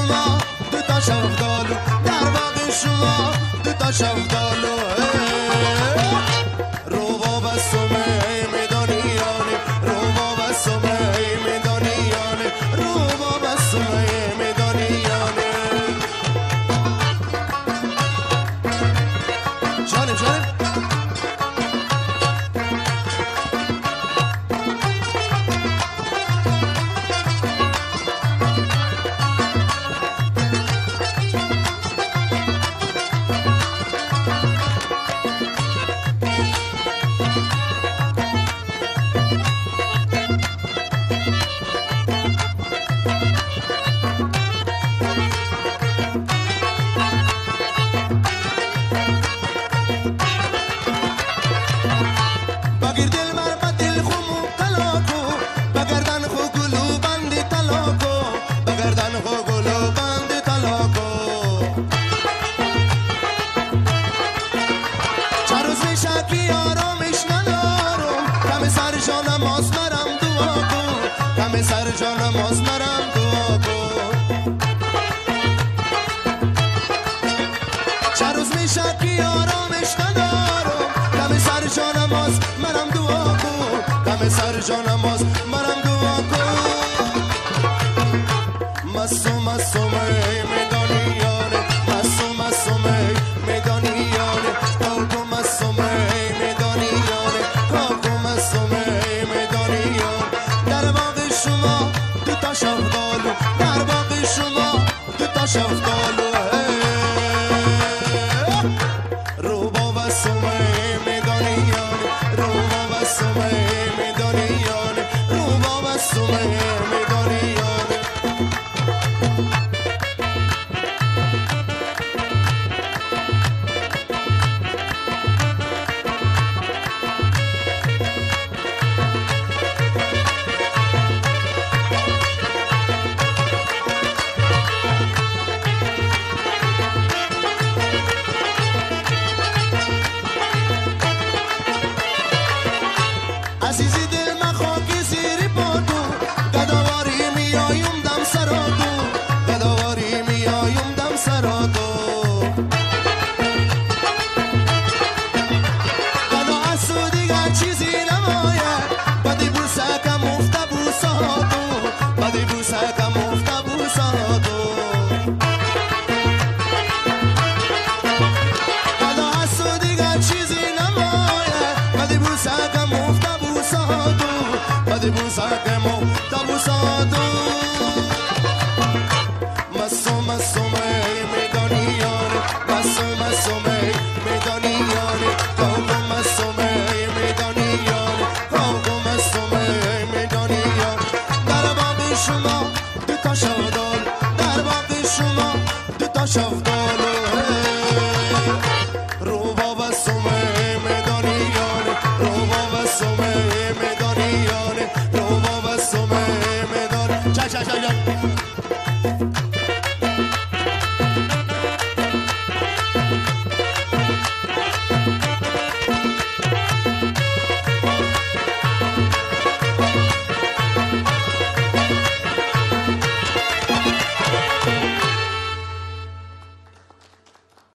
شما دو تا شفتالو، در باغ شما دو تا شفتالو. روباب سومه میدانیانه، روباب سومه میدانیانه، روباب سومه میدانیانه. جانم جانم بگیر دل مر با دل خمو طلاقو، بگردن خو گلو بند طلاقو، بگردن خو گلو بند طلاقو. چند روز میشه که آرامش ندارم، کم سر جانم آز مرم دعا کن، کم سر جانم آز مرم دعا کن. چند روز میشه که آرامش ندارم، کم سر جانم آز مرم دعا کن، کم سر جانم آز مرم دعا کن. مسو مسو میدانیانه، مسو مسو میدانیانه، کاکو مسو میدانیانه، کاکو مسو میدانیانه. در باغ شما دو تا شفتالو، در باغ شما دو تا شفتالو. روباب سومه میدانیانه، روباب سومه میدانیانه، روباب سومه میدانیانه. عزیزی دل من خاکی زیر پاتو، گداواری میایم دم سراتو، گداواری میایم دم سراتو. گدا از دیگر چیزی نمایه، بدی بوسه کم افته بوساتو، بدی بوسه کم افته بوساتو. گدا از دیگر چیزی نمایه، بدی بوسه کم افته بدی بوسه کم افته بوساتو. مسو مسو میدانیانه، مسو مسو میدانیانه، کاکو مسو میدانیانه، کاکو مسو میدانیانه. در باغ شما دو تا شفتالو، در باغ شما دو تا شفتالو.